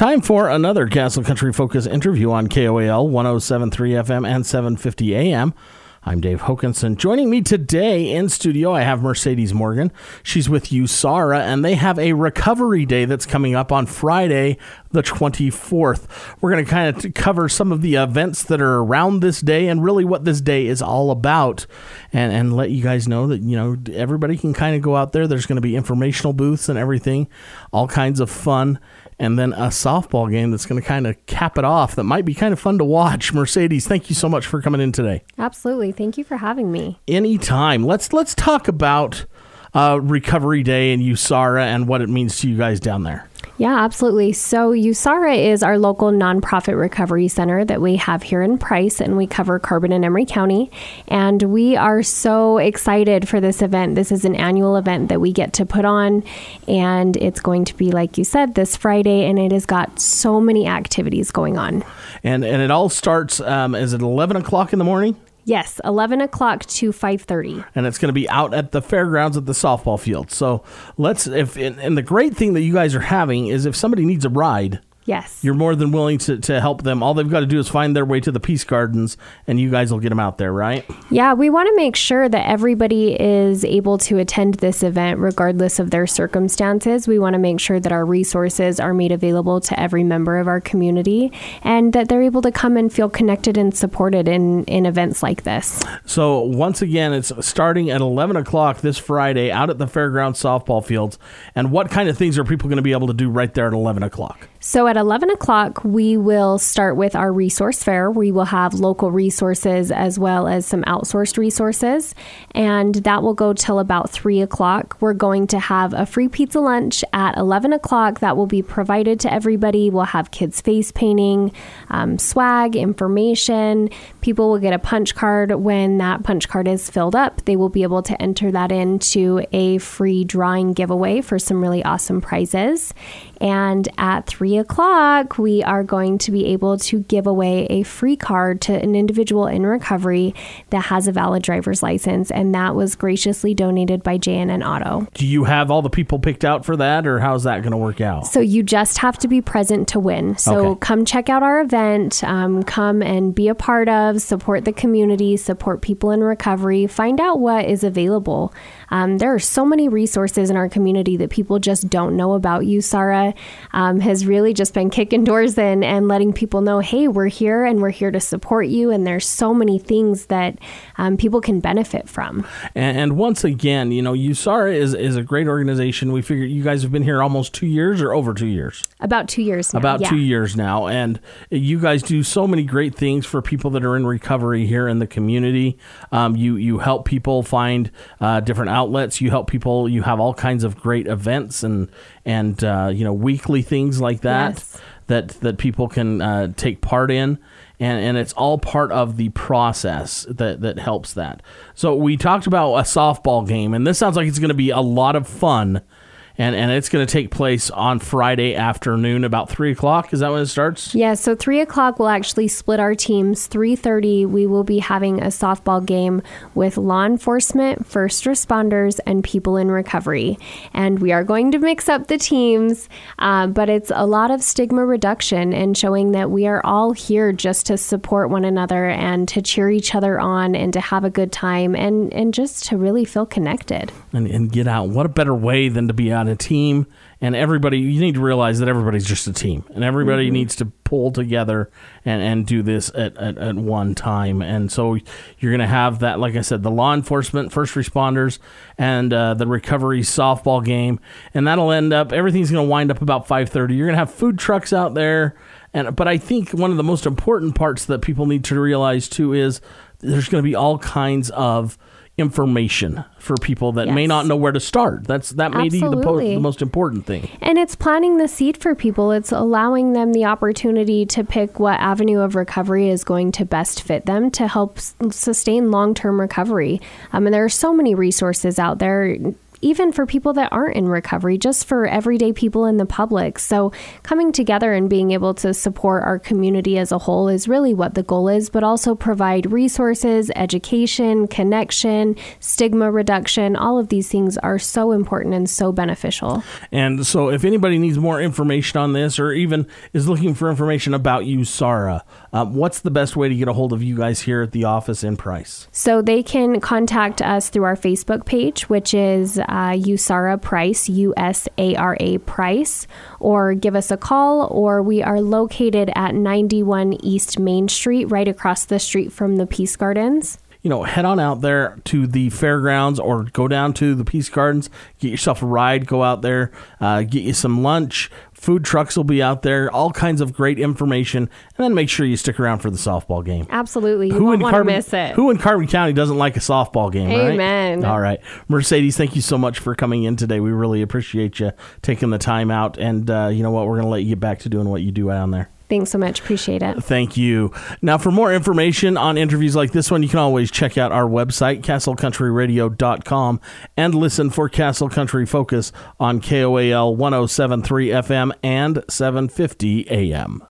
Time for another Castle Country Focus interview on KOAL 107.3 FM and 750 AM. I'm Dave Hokanson. Joining me today in studio, I have Mercedes Morgan. She's with USARA, and they have a recovery day that's coming up on Friday, the 24th. We're going to kind of cover some of the events that are around this day and really what this day is all about, and let you guys know that, you know, everybody can kind of go out there. There's going to be informational booths and everything, all kinds of fun. And then a softball game that's going to kind of cap it off that might be kind of fun to watch. Mercedes, thank you so much for coming in today. Absolutely. Thank you for having me. Anytime. Let's talk about Recovery Day and USARA and what it means to you guys down there. Yeah, absolutely. So USARA is our local nonprofit recovery center that we have here in Price, and we cover Carbon and Emery County. And we are so excited for this event. This is an annual event that we get to put on, and it's going to be, like you said, this Friday, and it has got so many activities going on. And it all starts, is it 11 o'clock in the morning? Yes, 11 o'clock to 5:30. And it's going to be out at the fairgrounds at the softball field. So and the great thing that you guys are having is if somebody needs a ride, yes, you're more than willing to help them. All they've got to do is find their way to the Peace Gardens, and you guys will get them out there, right? Yeah, we want to make sure that everybody is able to attend this event regardless of their circumstances. We want to make sure that our resources are made available to every member of our community and that they're able to come and feel connected and supported in events like this. So once again, it's starting at 11 o'clock this Friday out at the fairground softball fields. And what kind of things are people going to be able to do right there at 11 o'clock? So at 11 o'clock, we will start with our resource fair. We will have local resources as well as some outsourced resources, and that will go till about 3 o'clock. We're going to have a free pizza lunch at 11 o'clock that will be provided to everybody. We'll have kids face painting, swag, information. People will get a punch card. When that punch card is filled up, they will be able to enter that into a free drawing giveaway for some really awesome prizes. And at 3 o'clock, we are going to be able to give away a free card to an individual in recovery that has a valid driver's license, and that was graciously donated by J&N Auto. Do you have all the people picked out for that, or how's that going to work out? So you just have to be present to win. So Come check out our event, come and be a part of, support the community, support people in recovery, find out what is available. There are so many resources in our community that people just don't know about. USARA has really just been kicking doors in and letting people know, hey, we're here and we're here to support you. And there's so many things that people can benefit from. And once again, you know, USARA is a great organization. We figure you guys have been here almost 2 years or over 2 years? About 2 years now. About 2 years now. And you guys do so many great things for people that are in recovery here in the community. You help people find different outlets. You help people. You have all kinds of great events and you know, weekly things like that. Yes. that people can take part in. And it's all part of the process that helps that. So we talked about a softball game, and this sounds like it's going to be a lot of fun. And it's going to take place on Friday afternoon about 3 o'clock. Is that when it starts? Yeah, so 3 o'clock we'll actually split our teams. 3:30 we will be having a softball game with law enforcement, first responders, and people in recovery. And we are going to mix up the teams, but it's a lot of stigma reduction and showing that we are all here just to support one another and to cheer each other on and to have a good time and just to really feel connected. And get out. What a better way than to be on a team, and everybody, you need to realize that everybody's just a team, and everybody needs to pull together and do this at one time. And so you're going to have that, like I said, the law enforcement, first responders, and the recovery softball game, and that'll end up, everything's going to wind up about 5:30. You're going to have food trucks out there, but I think one of the most important parts that people need to realize too is there's going to be all kinds of information for people that may not know where to start. That may be the most important thing. And it's planting the seed for people. It's allowing them the opportunity to pick what avenue of recovery is going to best fit them to help sustain long-term recovery. And there are so many resources out there. even for people that aren't in recovery, just for everyday people in the public. So coming together and being able to support our community as a whole is really what the goal is, but also provide resources, education, connection, stigma reduction. All of these things are so important and so beneficial. And so if anybody needs more information on this, or even is looking for information about USARA, what's the best way to get a hold of you guys here at the office in Price? So they can contact us through our Facebook page, which is USARA Price, USARA Price, or give us a call, or we are located at 91 East Main Street, right across the street from the Peace Gardens. Head on out there to the fairgrounds or go down to the Peace Gardens, get yourself a ride, go out there, get you some lunch. Food trucks will be out there, all kinds of great information, and then make sure you stick around for the softball game. Absolutely. You won't want to miss it. Who in Carbon County doesn't like a softball game, right? Amen. All right. Mercedes, thank you so much for coming in today. We really appreciate you taking the time out, and you know what? We're going to let you get back to doing what you do down there. Thanks so much. Appreciate it. Thank you. Now, for more information on interviews like this one, you can always check out our website, castlecountryradio.com, and listen for Castle Country Focus on KOAL 107.3 FM and 750 AM.